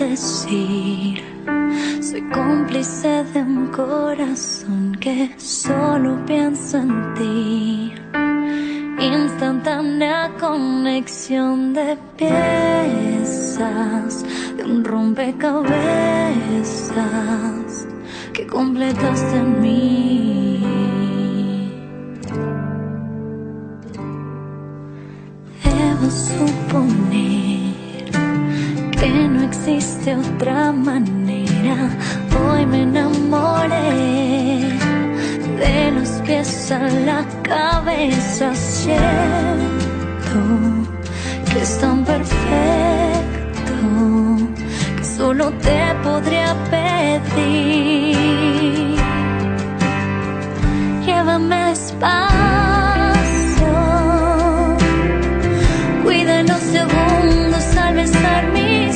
decir. Soy cómplice de un corazón que solo piensa en ti. Instantánea conexión de piezas de un rompecabezas que completaste en mí. Debo suponer que no existe otra manera. Hoy me enamoré de los pies a la cabeza. Siento que es tan perfecto que solo te podría pedir. Llévame despacio, cuida los segundos al besar mis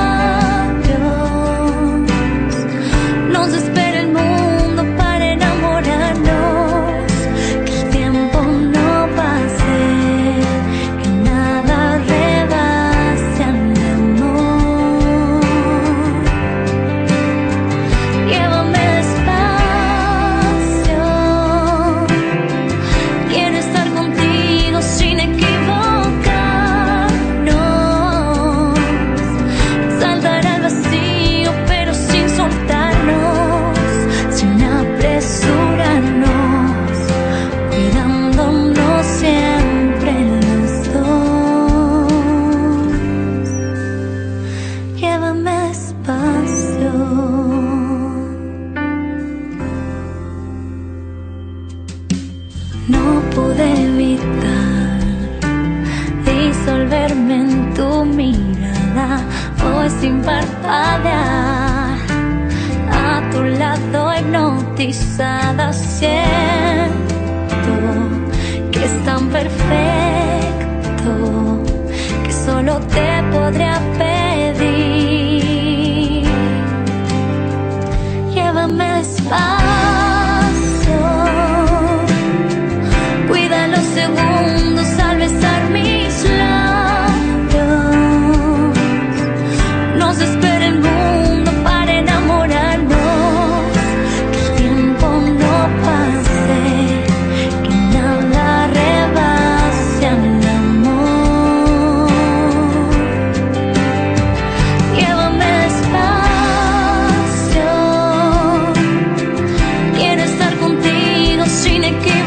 labios. Nos espera el mundo para enamorarnos, que el tiempo no pase, que nada rebase al amor. Llévame despacio, quiero estar contigo sin equivocarnos, saltar al vacío pero sin soltarnos, sin apresurarnos, cuidándonos siempre los dos. Llévame despacio. No pude evitar disolverme en tu mirada, hoy sin parpadear, a tu lado hipnotizada. Siento que es tan perfecto que solo te podría pedir. Llévame despacio, cuida los segundos al besar mis labios. Nos espera el mundo para enamorarnos, que el tiempo no pase, que nada rebase al amor. Llévame despacio, quiero estar contigo sin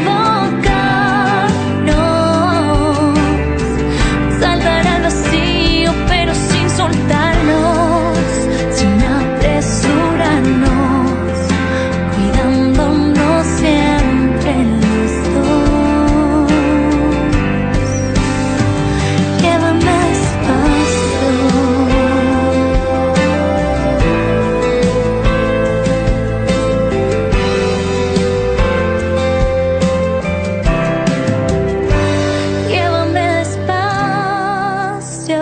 equivocarnos, saltar al vacío pero sin soltarnos, sin apresurarnos, cuidándonos siempre los dos. Llévame despacio. Llévame despacio,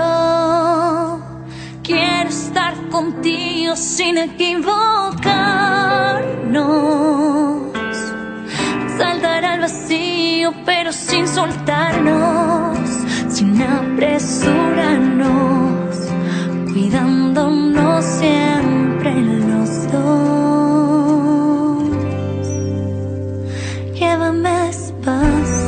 quiero estar contigo sin equivocarnos, saltar al vacío pero sin soltarnos, sin apresurarnos, cuidándonos siempre los dos. Llévame despacio.